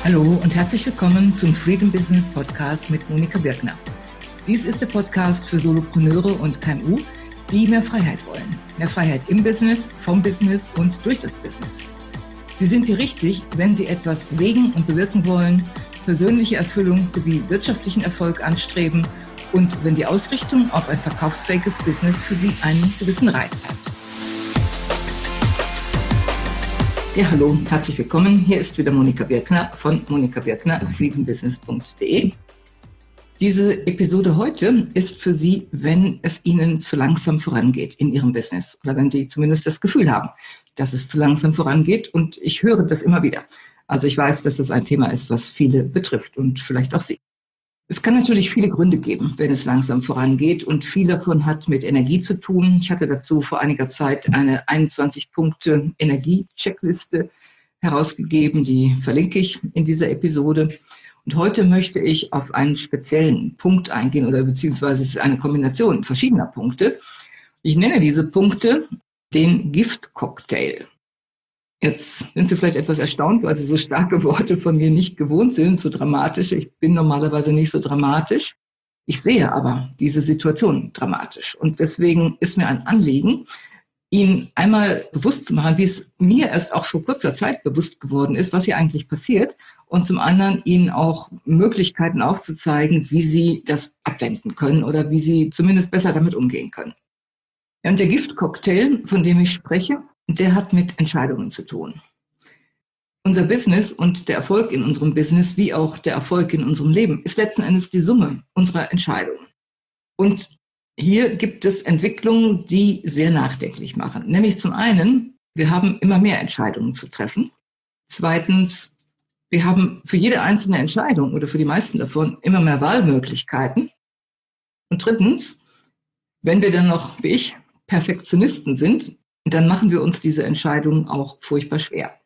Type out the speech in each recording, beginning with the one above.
Hallo und herzlich willkommen zum Freedom Business Podcast mit Monika Birkner. Dies ist der Podcast für Solopreneure und KMU, die mehr Freiheit wollen. Mehr Freiheit im Business, vom Business und durch das Business. Sie sind hier richtig, wenn Sie etwas bewegen und bewirken wollen, persönliche Erfüllung sowie wirtschaftlichen Erfolg anstreben und wenn die Ausrichtung auf ein verkaufsfähiges Business für Sie einen gewissen Reiz hat. Ja, hallo, herzlich willkommen. Hier ist wieder Monika Birkner von monikabirkner.freedombusiness.de. Diese Episode heute ist für Sie, wenn es Ihnen zu langsam vorangeht in Ihrem Business oder wenn Sie zumindest das Gefühl haben, dass es zu langsam vorangeht, und ich höre das immer wieder. Also ich weiß, dass das ein Thema ist, was viele betrifft und vielleicht auch Sie. Es kann natürlich viele Gründe geben, wenn es langsam vorangeht, und viel davon hat mit Energie zu tun. Ich hatte dazu vor einiger Zeit eine 21-Punkte-Energie-Checkliste herausgegeben, die verlinke ich in dieser Episode. Und heute möchte ich auf einen speziellen Punkt eingehen, oder beziehungsweise es ist eine Kombination verschiedener Punkte. Ich nenne diese Punkte den Giftcocktail. Jetzt sind Sie vielleicht etwas erstaunt, weil Sie so starke Worte von mir nicht gewohnt sind, so dramatisch. Ich bin normalerweise nicht so dramatisch. Ich sehe aber diese Situation dramatisch. Und deswegen ist mir ein Anliegen, Ihnen einmal bewusst zu machen, wie es mir erst auch vor kurzer Zeit bewusst geworden ist, was hier eigentlich passiert. Und zum anderen Ihnen auch Möglichkeiten aufzuzeigen, wie Sie das abwenden können oder wie Sie zumindest besser damit umgehen können. Ja, und der Giftcocktail, von dem ich spreche, der hat mit Entscheidungen zu tun. Unser Business und der Erfolg in unserem Business, wie auch der Erfolg in unserem Leben, ist letzten Endes die Summe unserer Entscheidungen. Und hier gibt es Entwicklungen, die sehr nachdenklich machen. Nämlich zum einen, wir haben immer mehr Entscheidungen zu treffen. Zweitens, wir haben für jede einzelne Entscheidung oder für die meisten davon immer mehr Wahlmöglichkeiten. Und drittens, wenn wir dann noch, wie ich, Perfektionisten sind, dann machen wir uns diese Entscheidungen auch furchtbar schwer.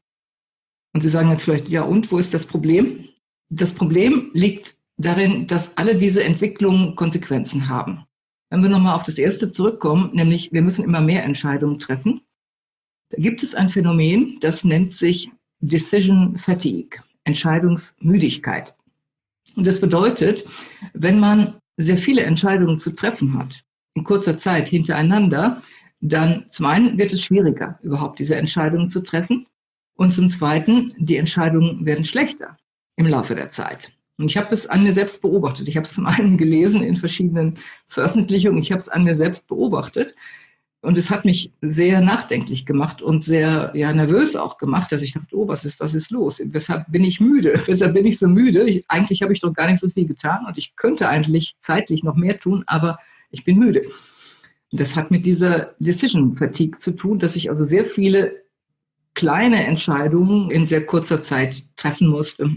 Und Sie sagen jetzt vielleicht, ja und, wo ist das Problem? Das Problem liegt darin, dass alle diese Entwicklungen Konsequenzen haben. Wenn wir nochmal auf das erste zurückkommen, nämlich wir müssen immer mehr Entscheidungen treffen, da gibt es ein Phänomen, das nennt sich Decision Fatigue, Entscheidungsmüdigkeit. Und das bedeutet, wenn man sehr viele Entscheidungen zu treffen hat, in kurzer Zeit hintereinander, dann zum einen wird es schwieriger, überhaupt diese Entscheidungen zu treffen. Und zum Zweiten, die Entscheidungen werden schlechter im Laufe der Zeit. Und ich habe es an mir selbst beobachtet. Ich habe es zum einen gelesen in verschiedenen Veröffentlichungen. Ich habe es an mir selbst beobachtet. Und es hat mich sehr nachdenklich gemacht und sehr nervös auch gemacht, dass ich dachte, oh, was ist los? Weshalb bin ich müde? Weshalb bin ich so müde? Eigentlich habe ich doch gar nicht so viel getan und ich könnte eigentlich zeitlich noch mehr tun, aber ich bin müde. Das hat mit dieser Decision Fatigue zu tun, dass ich also sehr viele kleine Entscheidungen in sehr kurzer Zeit treffen musste.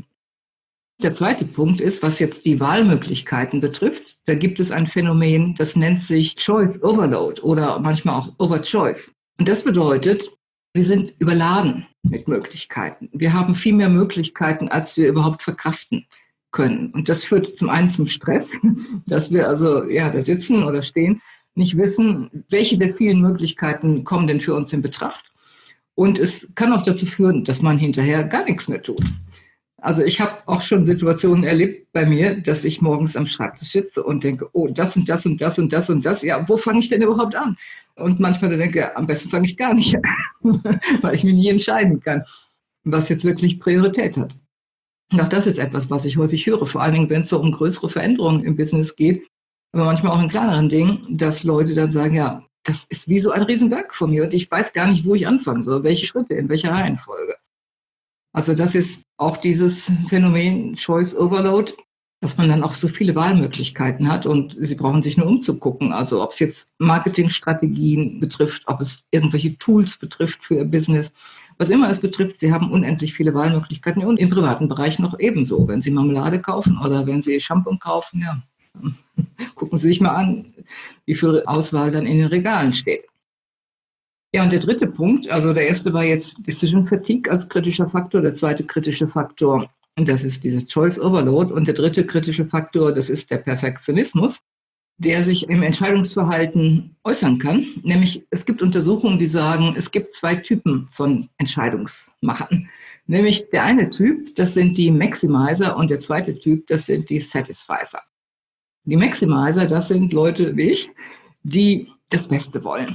Der zweite Punkt ist, was jetzt die Wahlmöglichkeiten betrifft. Da gibt es ein Phänomen, das nennt sich Choice Overload oder manchmal auch Overchoice. Und das bedeutet, wir sind überladen mit Möglichkeiten. Wir haben viel mehr Möglichkeiten, als wir überhaupt verkraften können. Und das führt zum einen zum Stress, dass wir also da sitzen oder stehen, nicht wissen, welche der vielen Möglichkeiten kommen denn für uns in Betracht. Und es kann auch dazu führen, dass man hinterher gar nichts mehr tut. Also ich habe auch schon Situationen erlebt bei mir, dass ich morgens am Schreibtisch sitze und denke, oh, das und das und das und das und das. Ja, wo fange ich denn überhaupt an? Und manchmal dann denke, am besten fange ich gar nicht an, weil ich mich nie entscheiden kann, was jetzt wirklich Priorität hat. Und auch das ist etwas, was ich häufig höre, vor allen Dingen, wenn es so um größere Veränderungen im Business geht, aber manchmal auch in kleineren Dingen, dass Leute dann sagen, ja, das ist wie so ein Riesenberg von mir und ich weiß gar nicht, wo ich anfangen soll, welche Schritte, in welcher Reihenfolge. Also das ist auch dieses Phänomen Choice Overload, dass man dann auch so viele Wahlmöglichkeiten hat und Sie brauchen sich nur umzugucken. Also ob es jetzt Marketingstrategien betrifft, ob es irgendwelche Tools betrifft für Ihr Business, was immer es betrifft, Sie haben unendlich viele Wahlmöglichkeiten und im privaten Bereich noch ebenso. Wenn Sie Marmelade kaufen oder wenn Sie Shampoo kaufen, ja, gucken Sie sich mal an, wie viel Auswahl dann in den Regalen steht. Ja, und der dritte Punkt, also der erste war jetzt Decision Fatigue als kritischer Faktor, der zweite kritische Faktor, das ist dieser Choice Overload und der dritte kritische Faktor, das ist der Perfektionismus. der sich im Entscheidungsverhalten äußern kann. Nämlich es gibt Untersuchungen, die sagen, es gibt 2 Typen von Entscheidungsmachern. Nämlich der eine Typ, das sind die Maximizer, und der zweite Typ, das sind die Satisfizer. Die Maximizer, das sind Leute wie ich, die das Beste wollen,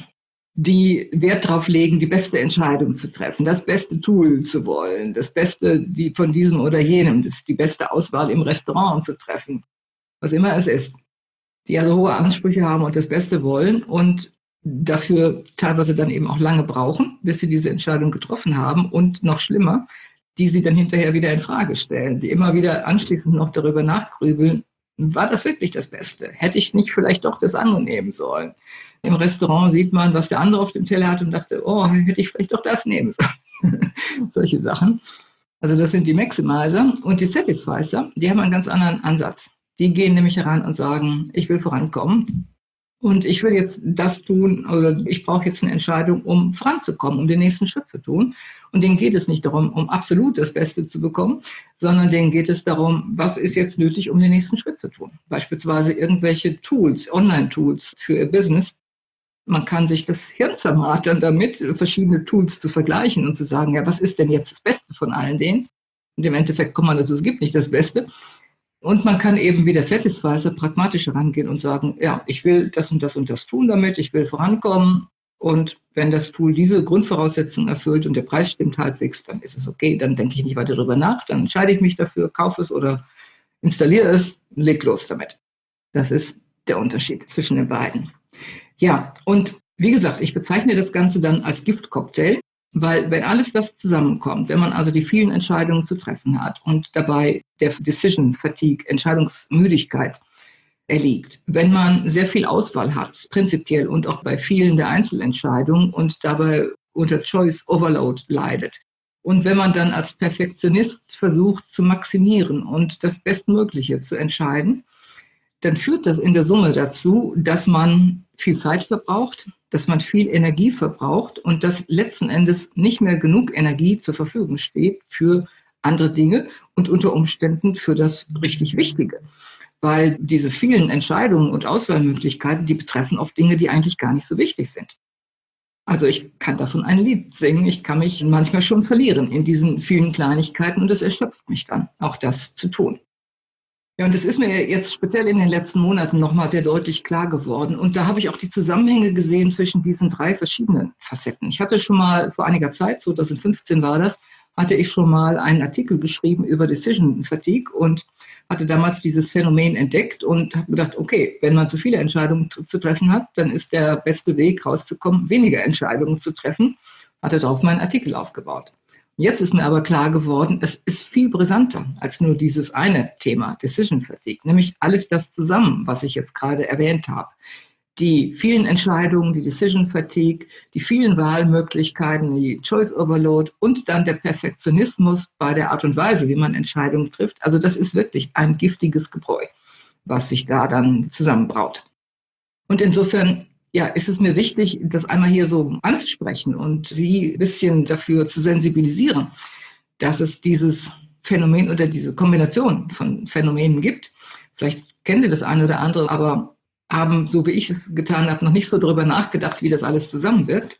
die Wert darauf legen, die beste Entscheidung zu treffen, das beste Tool zu wollen, das Beste von diesem oder jenem, die beste Auswahl im Restaurant zu treffen, was immer es ist. Die also hohe Ansprüche haben und das Beste wollen und dafür teilweise dann eben auch lange brauchen, bis sie diese Entscheidung getroffen haben, und noch schlimmer, die sie dann hinterher wieder in Frage stellen, die immer wieder anschließend noch darüber nachgrübeln, war das wirklich das Beste? Hätte ich nicht vielleicht doch das andere nehmen sollen? Im Restaurant sieht man, was der andere auf dem Teller hat und dachte, oh, hätte ich vielleicht doch das nehmen sollen. Solche Sachen. Also das sind die Maximizer. Und die Satisfizer, die haben einen ganz anderen Ansatz. Die gehen nämlich heran und sagen, ich will vorankommen und ich will jetzt das tun, oder ich brauche jetzt eine Entscheidung, um voranzukommen, um den nächsten Schritt zu tun. Und denen geht es nicht darum, um absolut das Beste zu bekommen, sondern denen geht es darum, was ist jetzt nötig, um den nächsten Schritt zu tun. Beispielsweise irgendwelche Tools, Online-Tools für ihr Business. Man kann sich das Hirn zermartern damit, verschiedene Tools zu vergleichen und zu sagen, ja, was ist denn jetzt das Beste von allen denen? Und im Endeffekt kommt man dazu, es gibt nicht das Beste. Und man kann eben wie der Satisfizer pragmatisch herangehen und sagen, ja, ich will das und das tun damit, ich will vorankommen. Und wenn das Tool diese Grundvoraussetzungen erfüllt und der Preis stimmt halbwegs, dann ist es okay, dann denke ich nicht weiter darüber nach, dann entscheide ich mich dafür, kaufe es oder installiere es, leg los damit. Das ist der Unterschied zwischen den beiden. Ja, und wie gesagt, ich bezeichne das Ganze dann als Giftcocktail. Weil wenn alles das zusammenkommt, wenn man also die vielen Entscheidungen zu treffen hat und dabei der Decision Fatigue, Entscheidungsmüdigkeit erliegt, wenn man sehr viel Auswahl hat, prinzipiell und auch bei vielen der Einzelentscheidungen und dabei unter Choice Overload leidet, und wenn man dann als Perfektionist versucht zu maximieren und das Bestmögliche zu entscheiden, dann führt das in der Summe dazu, dass man viel Zeit verbraucht, dass man viel Energie verbraucht und dass letzten Endes nicht mehr genug Energie zur Verfügung steht für andere Dinge und unter Umständen für das richtig Wichtige. Weil diese vielen Entscheidungen und Auswahlmöglichkeiten, die betreffen oft Dinge, die eigentlich gar nicht so wichtig sind. Also ich kann davon ein Lied singen, ich kann mich manchmal schon verlieren in diesen vielen Kleinigkeiten und es erschöpft mich dann, auch das zu tun. Ja, und das ist mir jetzt speziell in den letzten Monaten nochmal sehr deutlich klar geworden. Und da habe ich auch die Zusammenhänge gesehen zwischen diesen 3 verschiedenen Facetten. Ich hatte schon mal vor einiger Zeit, 2015 war das, hatte ich schon mal einen Artikel geschrieben über Decision Fatigue und hatte damals dieses Phänomen entdeckt und habe gedacht, okay, wenn man zu viele Entscheidungen zu treffen hat, dann ist der beste Weg rauszukommen, weniger Entscheidungen zu treffen. Hatte darauf meinen Artikel aufgebaut. Jetzt ist mir aber klar geworden, es ist viel brisanter als nur dieses eine Thema, Decision Fatigue, nämlich alles das zusammen, was ich jetzt gerade erwähnt habe. Die vielen Entscheidungen, die Decision Fatigue, die vielen Wahlmöglichkeiten, die Choice Overload und dann der Perfektionismus bei der Art und Weise, wie man Entscheidungen trifft. Also das ist wirklich ein giftiges Gebräu, was sich da dann zusammenbraut. Und insofern ja, ist es mir wichtig, das einmal hier so anzusprechen und Sie ein bisschen dafür zu sensibilisieren, dass es dieses Phänomen oder diese Kombination von Phänomenen gibt. Vielleicht kennen Sie das eine oder andere, aber haben, so wie ich es getan habe, noch nicht so darüber nachgedacht, wie das alles zusammenwirkt.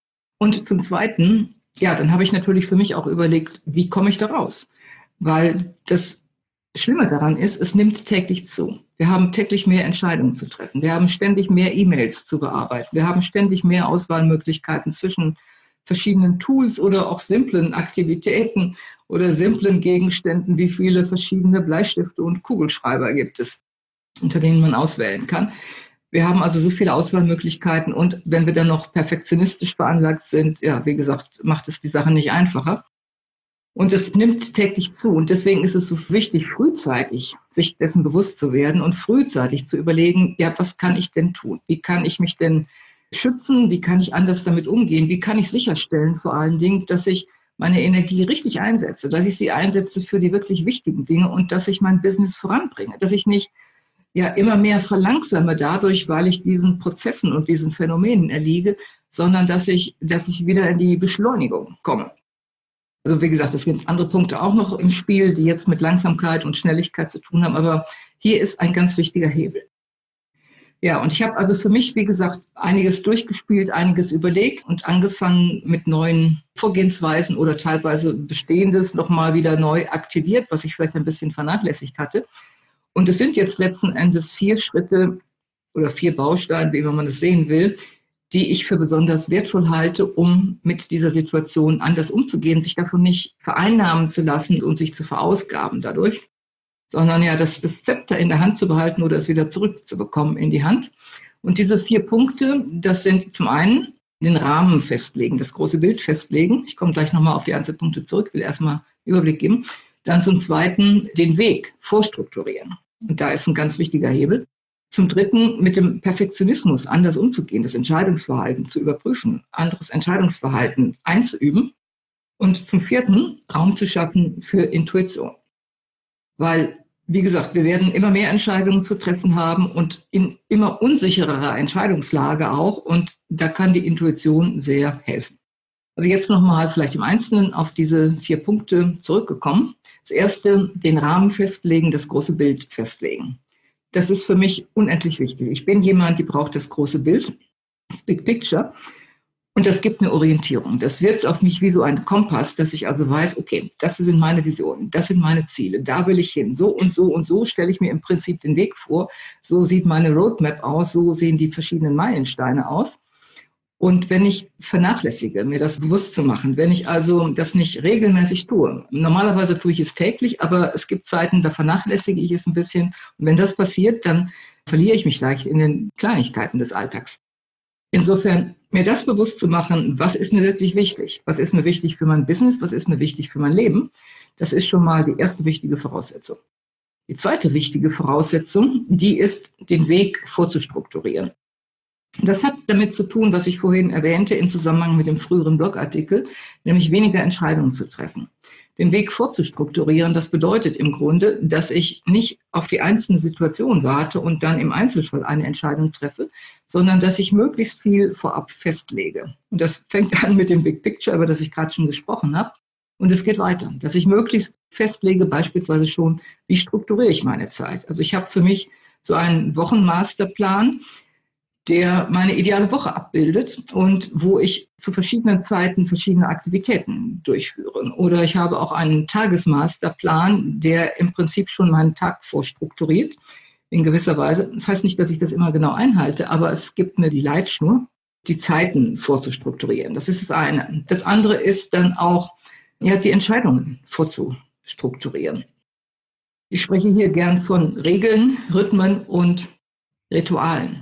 Und zum Zweiten, ja, dann habe ich natürlich für mich auch überlegt, wie komme ich da raus? Weil das Schlimme daran ist, es nimmt täglich zu. Wir haben täglich mehr Entscheidungen zu treffen. Wir haben ständig mehr E-Mails zu bearbeiten. Wir haben ständig mehr Auswahlmöglichkeiten zwischen verschiedenen Tools oder auch simplen Aktivitäten oder simplen Gegenständen. Wie viele verschiedene Bleistifte und Kugelschreiber gibt es, unter denen man auswählen kann. Wir haben also so viele Auswahlmöglichkeiten und wenn wir dann noch perfektionistisch veranlagt sind, ja, wie gesagt, macht es die Sache nicht einfacher. Und es nimmt täglich zu. Und deswegen ist es so wichtig, frühzeitig sich dessen bewusst zu werden und frühzeitig zu überlegen, ja, was kann ich denn tun? Wie kann ich mich denn schützen? Wie kann ich anders damit umgehen? Wie kann ich sicherstellen, vor allen Dingen, dass ich meine Energie richtig einsetze, dass ich sie einsetze für die wirklich wichtigen Dinge und dass ich mein Business voranbringe, dass ich nicht ja immer mehr verlangsame dadurch, weil ich diesen Prozessen und diesen Phänomenen erliege, sondern dass ich wieder in die Beschleunigung komme. Also wie gesagt, es gibt andere Punkte auch noch im Spiel, die jetzt mit Langsamkeit und Schnelligkeit zu tun haben, aber hier ist ein ganz wichtiger Hebel. Ja, und ich habe also für mich, wie gesagt, einiges durchgespielt, einiges überlegt und angefangen mit neuen Vorgehensweisen oder teilweise Bestehendes nochmal wieder neu aktiviert, was ich vielleicht ein bisschen vernachlässigt hatte. Und es sind jetzt letzten Endes 4 Schritte oder 4 Bausteine, wie immer man es sehen will, die ich für besonders wertvoll halte, um mit dieser Situation anders umzugehen, sich davon nicht vereinnahmen zu lassen und sich zu verausgaben dadurch, sondern ja das Zepter in der Hand zu behalten oder es wieder zurückzubekommen in die Hand. Und diese 4 Punkte, das sind zum einen den Rahmen festlegen, das große Bild festlegen. Ich komme gleich nochmal auf die einzelnen Punkte zurück, will erstmal Überblick geben. Dann zum Zweiten den Weg vorstrukturieren. Und da ist ein ganz wichtiger Hebel. Zum Dritten mit dem Perfektionismus anders umzugehen, das Entscheidungsverhalten zu überprüfen, anderes Entscheidungsverhalten einzuüben. Und zum Vierten Raum zu schaffen für Intuition. Weil, wie gesagt, wir werden immer mehr Entscheidungen zu treffen haben und in immer unsicherer Entscheidungslage auch. Und da kann die Intuition sehr helfen. Also jetzt nochmal vielleicht im Einzelnen auf diese 4 Punkte zurückgekommen. Das erste, den Rahmen festlegen, das große Bild festlegen. Das ist für mich unendlich wichtig. Ich bin jemand, die braucht das große Bild, das Big Picture. Und das gibt eine Orientierung. Das wirkt auf mich wie so ein Kompass, dass ich also weiß, okay, das sind meine Visionen, das sind meine Ziele, da will ich hin. So und so und so stelle ich mir im Prinzip den Weg vor. So sieht meine Roadmap aus, so sehen die verschiedenen Meilensteine aus. Und wenn ich vernachlässige, mir das bewusst zu machen, wenn ich also das nicht regelmäßig tue, normalerweise tue ich es täglich, aber es gibt Zeiten, da vernachlässige ich es ein bisschen. Und wenn das passiert, dann verliere ich mich leicht in den Kleinigkeiten des Alltags. Insofern mir das bewusst zu machen, was ist mir wirklich wichtig? Was ist mir wichtig für mein Business? Was ist mir wichtig für mein Leben? Das ist schon mal die erste wichtige Voraussetzung. Die zweite wichtige Voraussetzung, die ist, den Weg vorzustrukturieren. Das hat damit zu tun, was ich vorhin erwähnte in Zusammenhang mit dem früheren Blogartikel, nämlich weniger Entscheidungen zu treffen. Den Weg vorzustrukturieren, das bedeutet im Grunde, dass ich nicht auf die einzelne Situation warte und dann im Einzelfall eine Entscheidung treffe, sondern dass ich möglichst viel vorab festlege. Und das fängt an mit dem Big Picture, über das ich gerade schon gesprochen habe. Und es geht weiter, dass ich möglichst festlege, beispielsweise schon, wie strukturiere ich meine Zeit. Also ich habe für mich so einen Wochenmasterplan, der meine ideale Woche abbildet und wo ich zu verschiedenen Zeiten verschiedene Aktivitäten durchführe. Oder ich habe auch einen Tagesmasterplan, der im Prinzip schon meinen Tag vorstrukturiert, in gewisser Weise. Das heißt nicht, dass ich das immer genau einhalte, aber es gibt mir die Leitschnur, die Zeiten vorzustrukturieren. Das ist das eine. Das andere ist dann auch, ja, die Entscheidungen vorzustrukturieren. Ich spreche hier gern von Regeln, Rhythmen und Ritualen.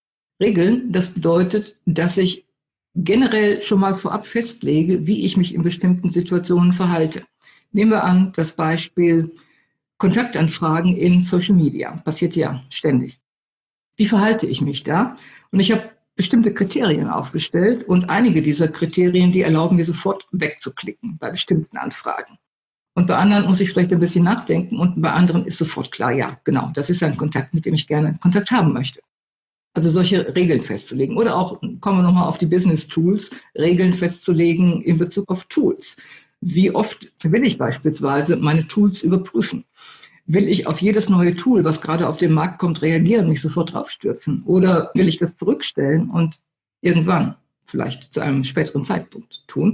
Regeln, das bedeutet, dass ich generell schon mal vorab festlege, wie ich mich in bestimmten Situationen verhalte. Nehmen wir an, das Beispiel Kontaktanfragen in Social Media. Passiert ja ständig. Wie verhalte ich mich da? Und ich habe bestimmte Kriterien aufgestellt und einige dieser Kriterien, die erlauben mir sofort wegzuklicken bei bestimmten Anfragen. Und bei anderen muss ich vielleicht ein bisschen nachdenken und bei anderen ist sofort klar, ja, genau, das ist ein Kontakt, mit dem ich gerne Kontakt haben möchte. Also solche Regeln festzulegen. Oder auch, kommen wir nochmal auf die Business-Tools, Regeln festzulegen in Bezug auf Tools. Wie oft will ich beispielsweise meine Tools überprüfen? Will ich auf jedes neue Tool, was gerade auf den Markt kommt, reagieren, mich sofort draufstürzen? Oder will ich das zurückstellen und irgendwann, vielleicht zu einem späteren Zeitpunkt tun?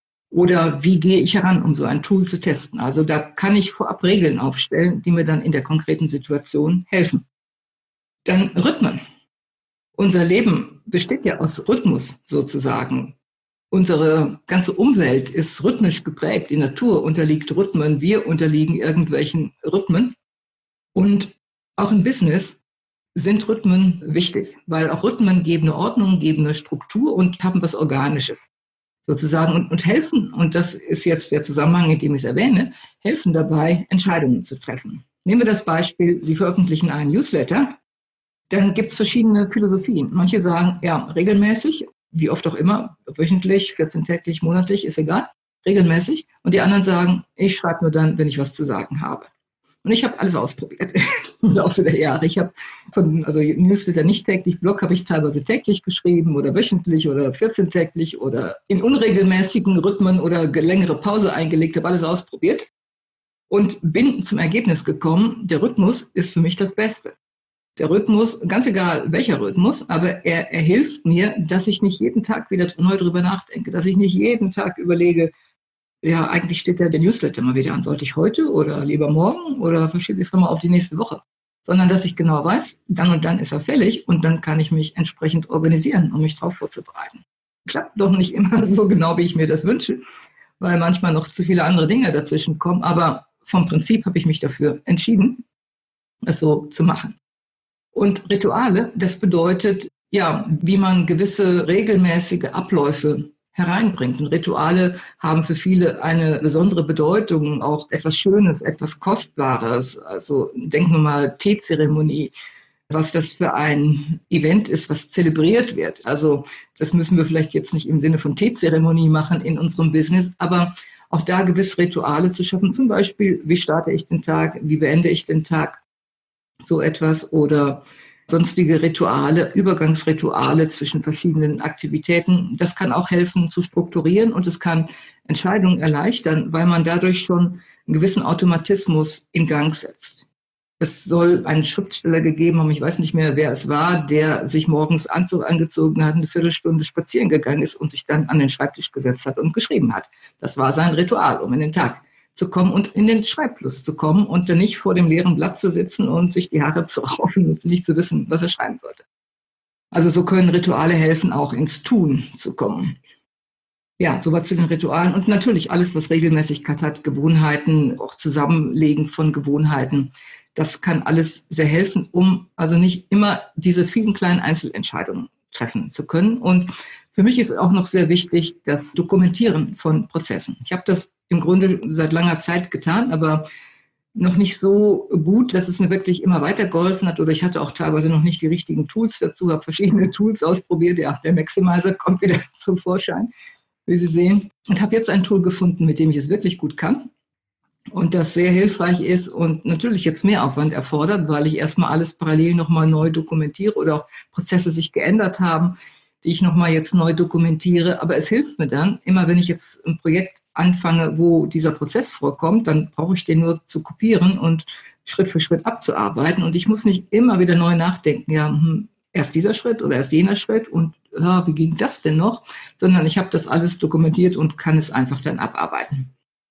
Oder wie gehe ich heran, um so ein Tool zu testen? Also da kann ich vorab Regeln aufstellen, die mir dann in der konkreten Situation helfen. Dann Rhythmen. Unser Leben besteht ja aus Rhythmus sozusagen. Unsere ganze Umwelt ist rhythmisch geprägt. Die Natur unterliegt Rhythmen, wir unterliegen irgendwelchen Rhythmen. Und auch im Business sind Rhythmen wichtig, weil auch Rhythmen geben eine Ordnung, geben eine Struktur und haben was Organisches sozusagen und helfen, und das ist jetzt der Zusammenhang, in dem ich es erwähne, helfen dabei, Entscheidungen zu treffen. Nehmen wir das Beispiel, Sie veröffentlichen einen Newsletter. Dann gibt es verschiedene Philosophien. Manche sagen, ja, regelmäßig, wie oft auch immer, wöchentlich, 14-täglich, monatlich, ist egal, regelmäßig. Und die anderen sagen, ich schreibe nur dann, wenn ich was zu sagen habe. Und ich habe alles ausprobiert im Laufe der Jahre. Ich habe also Newsletter nicht täglich, Blog habe ich teilweise täglich geschrieben oder wöchentlich oder 14-täglich oder in unregelmäßigen Rhythmen oder längere Pause eingelegt, habe alles ausprobiert und bin zum Ergebnis gekommen, der Rhythmus ist für mich das Beste. Der Rhythmus, ganz egal welcher Rhythmus, aber er hilft mir, dass ich nicht jeden Tag wieder neu drüber nachdenke, dass ich nicht jeden Tag überlege, ja, eigentlich steht ja der Newsletter mal wieder an. Sollte ich heute oder lieber morgen oder verschiebe ich es nochmal auf die nächste Woche? Sondern dass ich genau weiß, dann und dann ist er fällig und dann kann ich mich entsprechend organisieren, um mich darauf vorzubereiten. Klappt doch nicht immer so genau, wie ich mir das wünsche, weil manchmal noch zu viele andere Dinge dazwischen kommen. Aber vom Prinzip habe ich mich dafür entschieden, es so zu machen. Und Rituale, das bedeutet, ja, wie man gewisse regelmäßige Abläufe hereinbringt. Und Rituale haben für viele eine besondere Bedeutung, auch etwas Schönes, etwas Kostbares. Also denken wir mal Teezeremonie, was das für ein Event ist, was zelebriert wird. Also das müssen wir vielleicht jetzt nicht im Sinne von Teezeremonie machen in unserem Business, aber auch da gewisse Rituale zu schaffen. Zum Beispiel, wie starte ich den Tag, wie beende ich den Tag, so etwas, oder sonstige Rituale, Übergangsrituale zwischen verschiedenen Aktivitäten. Das kann auch helfen zu strukturieren und es kann Entscheidungen erleichtern, weil man dadurch schon einen gewissen Automatismus in Gang setzt. Es soll einen Schriftsteller gegeben haben, ich weiß nicht mehr, wer es war, der sich morgens Anzug angezogen hat, eine Viertelstunde spazieren gegangen ist und sich dann an den Schreibtisch gesetzt hat und geschrieben hat. Das war sein Ritual, um in den Tag zu kommen und in den Schreibfluss zu kommen und dann nicht vor dem leeren Blatt zu sitzen und sich die Haare zu raufen und nicht zu wissen, was er schreiben sollte. Also so können Rituale helfen, auch ins Tun zu kommen. Ja, soweit zu den Ritualen und natürlich alles, was Regelmäßigkeit hat, Gewohnheiten, auch Zusammenlegen von Gewohnheiten. Das kann alles sehr helfen, um also nicht immer diese vielen kleinen Einzelentscheidungen treffen zu können. Und für mich ist auch noch sehr wichtig das Dokumentieren von Prozessen. Ich habe das im Grunde seit langer Zeit getan, aber noch nicht so gut, dass es mir wirklich immer weitergeholfen hat. Oder ich hatte auch teilweise noch nicht die richtigen Tools dazu, habe verschiedene Tools ausprobiert. Ja, der Maximizer kommt wieder zum Vorschein, wie Sie sehen. Und habe jetzt ein Tool gefunden, mit dem ich es wirklich gut kann und das sehr hilfreich ist und natürlich jetzt mehr Aufwand erfordert, weil ich erstmal alles parallel nochmal neu dokumentiere oder auch Prozesse sich geändert haben, die ich nochmal jetzt neu dokumentiere. Aber es hilft mir dann, immer wenn ich jetzt ein Projekt anfange, wo dieser Prozess vorkommt, dann brauche ich den nur zu kopieren und Schritt für Schritt abzuarbeiten. Und ich muss nicht immer wieder neu nachdenken, ja, erst dieser Schritt oder erst jener Schritt und ja, wie ging das denn noch? Sondern ich habe das alles dokumentiert und kann es einfach dann abarbeiten.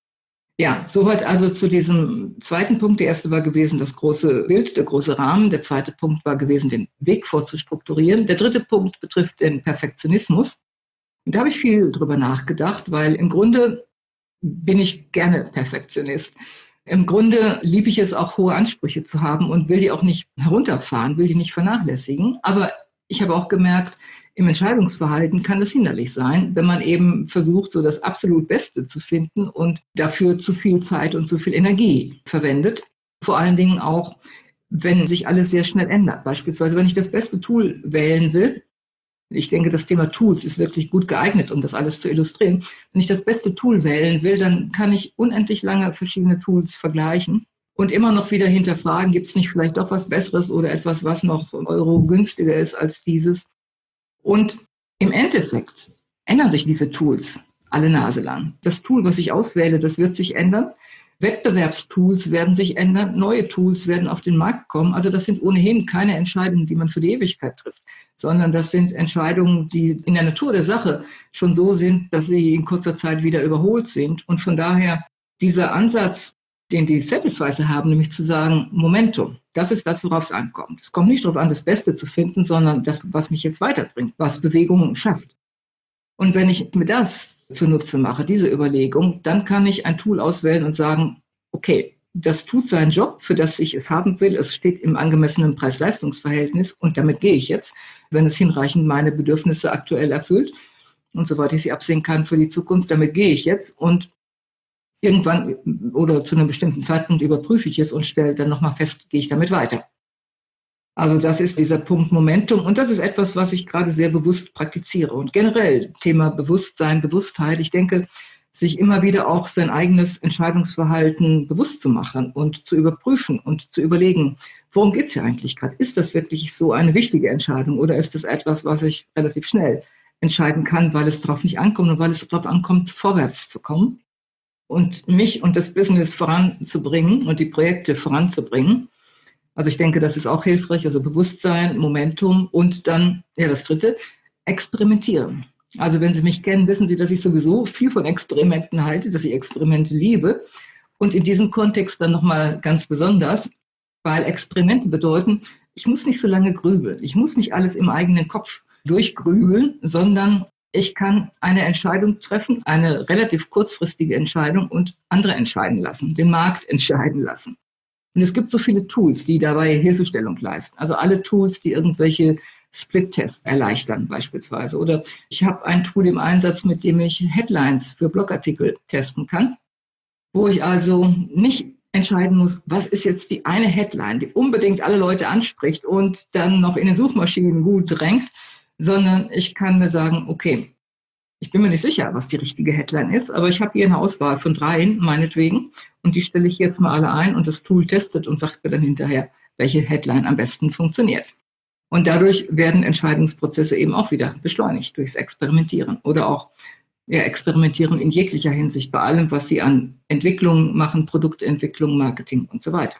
Ja, soweit also zu diesem zweiten Punkt. Der erste war gewesen, das große Bild, der große Rahmen. Der zweite Punkt war gewesen, den Weg vorzustrukturieren. Der dritte Punkt betrifft den Perfektionismus. Und da habe ich viel drüber nachgedacht, weil im Grunde bin ich gerne Perfektionist. Im Grunde liebe ich es auch, hohe Ansprüche zu haben und will die auch nicht herunterfahren, will die nicht vernachlässigen. Aber ich habe auch gemerkt, im Entscheidungsverhalten kann es hinderlich sein, wenn man eben versucht, so das absolut Beste zu finden und dafür zu viel Zeit und zu viel Energie verwendet. Vor allen Dingen auch, wenn sich alles sehr schnell ändert. Beispielsweise, wenn ich das beste Tool wählen will, ich denke, das Thema Tools ist wirklich gut geeignet, um das alles zu illustrieren. Wenn ich das beste Tool wählen will, dann kann ich unendlich lange verschiedene Tools vergleichen und immer noch wieder hinterfragen, gibt es nicht vielleicht doch was Besseres oder etwas, was noch Euro günstiger ist als dieses. Und im Endeffekt ändern sich diese Tools alle Nase lang. Das Tool, was ich auswähle, das wird sich ändern. Wettbewerbstools werden sich ändern, neue Tools werden auf den Markt kommen. Also das sind ohnehin keine Entscheidungen, die man für die Ewigkeit trifft, sondern das sind Entscheidungen, die in der Natur der Sache schon so sind, dass sie in kurzer Zeit wieder überholt sind. Und von daher dieser Ansatz, den die Satisficer haben, nämlich zu sagen, Momentum, das ist das, worauf es ankommt. Es kommt nicht darauf an, das Beste zu finden, sondern das, was mich jetzt weiterbringt, was Bewegung schafft. Und wenn ich mir das zunutze mache, diese Überlegung, dann kann ich ein Tool auswählen und sagen, okay, das tut seinen Job, für das ich es haben will. Es steht im angemessenen Preis-Leistungs-Verhältnis und damit gehe ich jetzt, wenn es hinreichend meine Bedürfnisse aktuell erfüllt und soweit ich sie absehen kann für die Zukunft, damit gehe ich jetzt und irgendwann oder zu einem bestimmten Zeitpunkt überprüfe ich es und stelle dann nochmal fest, gehe ich damit weiter. Also das ist dieser Punkt Momentum und das ist etwas, was ich gerade sehr bewusst praktiziere. Und generell Thema Bewusstsein, Bewusstheit, ich denke, sich immer wieder auch sein eigenes Entscheidungsverhalten bewusst zu machen und zu überprüfen und zu überlegen, worum geht es hier eigentlich gerade? Ist das wirklich so eine wichtige Entscheidung oder ist das etwas, was ich relativ schnell entscheiden kann, weil es darauf nicht ankommt und weil es darauf ankommt, vorwärts zu kommen und mich und das Business voranzubringen und die Projekte voranzubringen? Also ich denke, das ist auch hilfreich, also Bewusstsein, Momentum und dann, ja, das dritte, experimentieren. Also wenn Sie mich kennen, wissen Sie, dass ich sowieso viel von Experimenten halte, dass ich Experimente liebe. Und in diesem Kontext dann nochmal ganz besonders, weil Experimente bedeuten, ich muss nicht so lange grübeln. Ich muss nicht alles im eigenen Kopf durchgrübeln, sondern ich kann eine Entscheidung treffen, eine relativ kurzfristige Entscheidung und andere entscheiden lassen, den Markt entscheiden lassen. Und es gibt so viele Tools, die dabei Hilfestellung leisten. Also alle Tools, die irgendwelche Split-Tests erleichtern beispielsweise. Oder ich habe ein Tool im Einsatz, mit dem ich Headlines für Blogartikel testen kann, wo ich also nicht entscheiden muss, was ist jetzt die eine Headline, die unbedingt alle Leute anspricht und dann noch in den Suchmaschinen gut drängt, sondern ich kann mir sagen, okay, ich bin mir nicht sicher, was die richtige Headline ist, aber ich habe hier eine Auswahl von 3 meinetwegen und die stelle ich jetzt mal alle ein und das Tool testet und sagt mir dann hinterher, welche Headline am besten funktioniert. Und dadurch werden Entscheidungsprozesse eben auch wieder beschleunigt durchs Experimentieren oder auch experimentieren in jeglicher Hinsicht bei allem, was sie an Entwicklung machen, Produktentwicklung, Marketing und so weiter.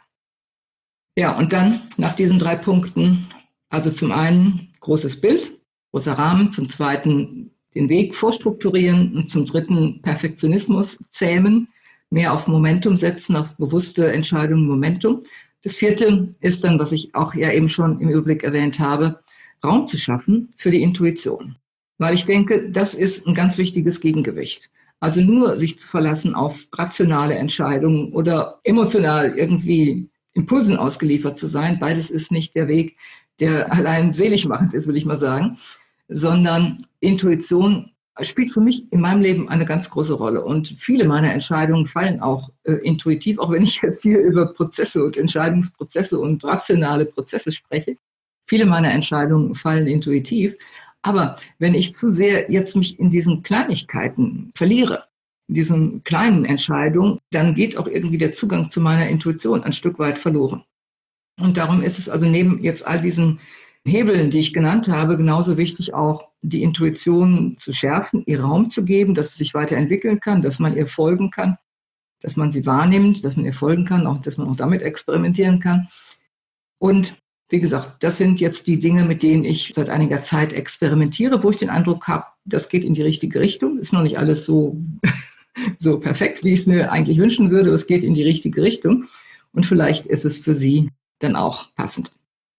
Ja, und dann nach diesen 3 Punkten, also zum einen großes Bild, großer Rahmen, zum zweiten den Weg vorstrukturieren und zum dritten Perfektionismus zähmen, mehr auf Momentum setzen, auf bewusste Entscheidungen, Momentum. Das vierte ist dann, was ich auch ja eben schon im Überblick erwähnt habe, Raum zu schaffen für die Intuition. Weil ich denke, das ist ein ganz wichtiges Gegengewicht. Also nur sich zu verlassen auf rationale Entscheidungen oder emotional irgendwie Impulsen ausgeliefert zu sein, beides ist nicht der Weg, der allein seligmachend ist, will ich mal sagen, sondern Intuition spielt für mich in meinem Leben eine ganz große Rolle. Und viele meiner Entscheidungen fallen auch intuitiv, auch wenn ich jetzt hier über Prozesse und Entscheidungsprozesse und rationale Prozesse spreche. Viele meiner Entscheidungen fallen intuitiv. Aber wenn ich zu sehr jetzt mich in diesen Kleinigkeiten verliere, in diesen kleinen Entscheidungen, dann geht auch irgendwie der Zugang zu meiner Intuition ein Stück weit verloren. Und darum ist es also neben jetzt all diesen Hebeln, die ich genannt habe, genauso wichtig auch die Intuition zu schärfen, ihr Raum zu geben, dass sie sich weiterentwickeln kann, dass man ihr folgen kann, dass man sie wahrnimmt, dass man ihr folgen kann, auch dass man auch damit experimentieren kann. Und wie gesagt, das sind jetzt die Dinge, mit denen ich seit einiger Zeit experimentiere, wo ich den Eindruck habe, das geht in die richtige Richtung. Ist noch nicht alles so, so perfekt, wie ich es mir eigentlich wünschen würde, aber es geht in die richtige Richtung. Und vielleicht ist es für Sie dann auch passend.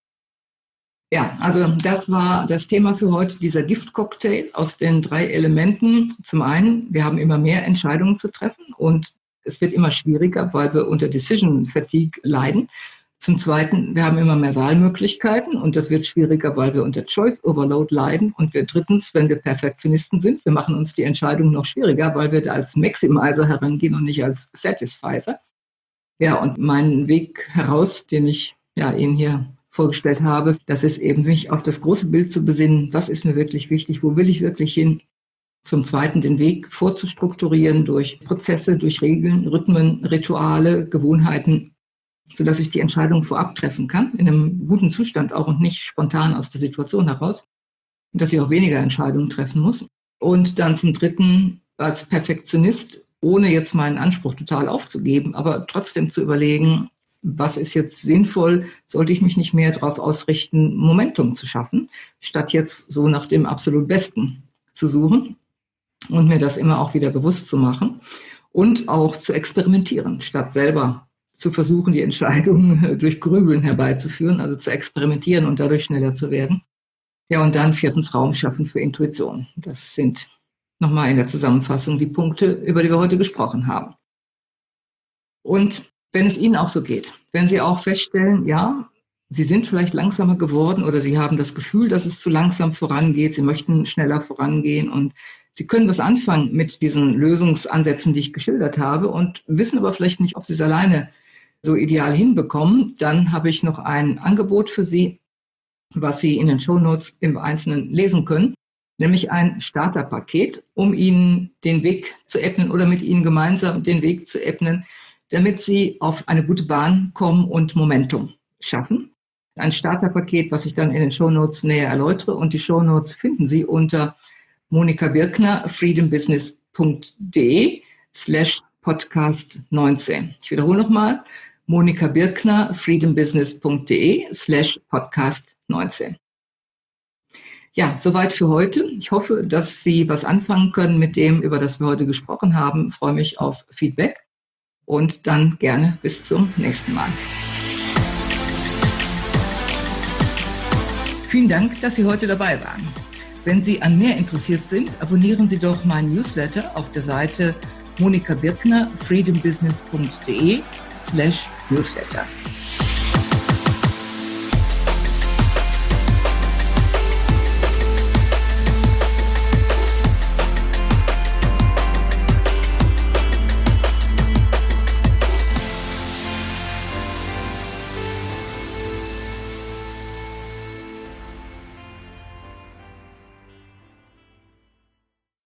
Ja, also das war das Thema für heute, dieser Giftcocktail aus den 3 Elementen. Zum einen, wir haben immer mehr Entscheidungen zu treffen und es wird immer schwieriger, weil wir unter Decision Fatigue leiden. Zum zweiten, wir haben immer mehr Wahlmöglichkeiten und das wird schwieriger, weil wir unter Choice Overload leiden. Und wir drittens, wenn wir Perfektionisten sind, wir machen uns die Entscheidung noch schwieriger, weil wir da als Maximizer herangehen und nicht als Satisfizer. Ja, und mein Weg heraus, den ich ja Ihnen hier vorgestellt habe, das ist eben mich auf das große Bild zu besinnen, was ist mir wirklich wichtig, wo will ich wirklich hin. Zum Zweiten den Weg vorzustrukturieren durch Prozesse, durch Regeln, Rhythmen, Rituale, Gewohnheiten, sodass ich die Entscheidung vorab treffen kann, in einem guten Zustand auch und nicht spontan aus der Situation heraus, und dass ich auch weniger Entscheidungen treffen muss. Und dann zum Dritten als Perfektionist, ohne jetzt meinen Anspruch total aufzugeben, aber trotzdem zu überlegen, was ist jetzt sinnvoll, sollte ich mich nicht mehr darauf ausrichten, Momentum zu schaffen, statt jetzt so nach dem absolut Besten zu suchen und mir das immer auch wieder bewusst zu machen und auch zu experimentieren, statt selber zu versuchen, die Entscheidungen durch Grübeln herbeizuführen, also zu experimentieren und dadurch schneller zu werden. Ja, und dann viertens Raum schaffen für Intuition. Das sind nochmal in der Zusammenfassung die Punkte, über die wir heute gesprochen haben. Und wenn es Ihnen auch so geht, wenn Sie auch feststellen, ja, Sie sind vielleicht langsamer geworden oder Sie haben das Gefühl, dass es zu langsam vorangeht, Sie möchten schneller vorangehen und Sie können was anfangen mit diesen Lösungsansätzen, die ich geschildert habe und wissen aber vielleicht nicht, ob Sie es alleine so ideal hinbekommen, dann habe ich noch ein Angebot für Sie, was Sie in den Shownotes im Einzelnen lesen können, nämlich ein Starterpaket, um Ihnen den Weg zu ebnen oder mit Ihnen gemeinsam den Weg zu ebnen, damit Sie auf eine gute Bahn kommen und Momentum schaffen. Ein Starterpaket, was ich dann in den Shownotes näher erläutere. Und die Shownotes finden Sie unter monikabirkner freedombusiness.de/podcast19. Ich wiederhole nochmal, Monika Birkner, freedombusiness.de/podcast19. Ja, soweit für heute. Ich hoffe, dass Sie was anfangen können mit dem, über das wir heute gesprochen haben. Ich freue mich auf Feedback und dann gerne bis zum nächsten Mal. Vielen Dank, dass Sie heute dabei waren. Wenn Sie an mehr interessiert sind, abonnieren Sie doch meinen Newsletter auf der Seite Monika Birkner, freedombusiness.de/newsletter.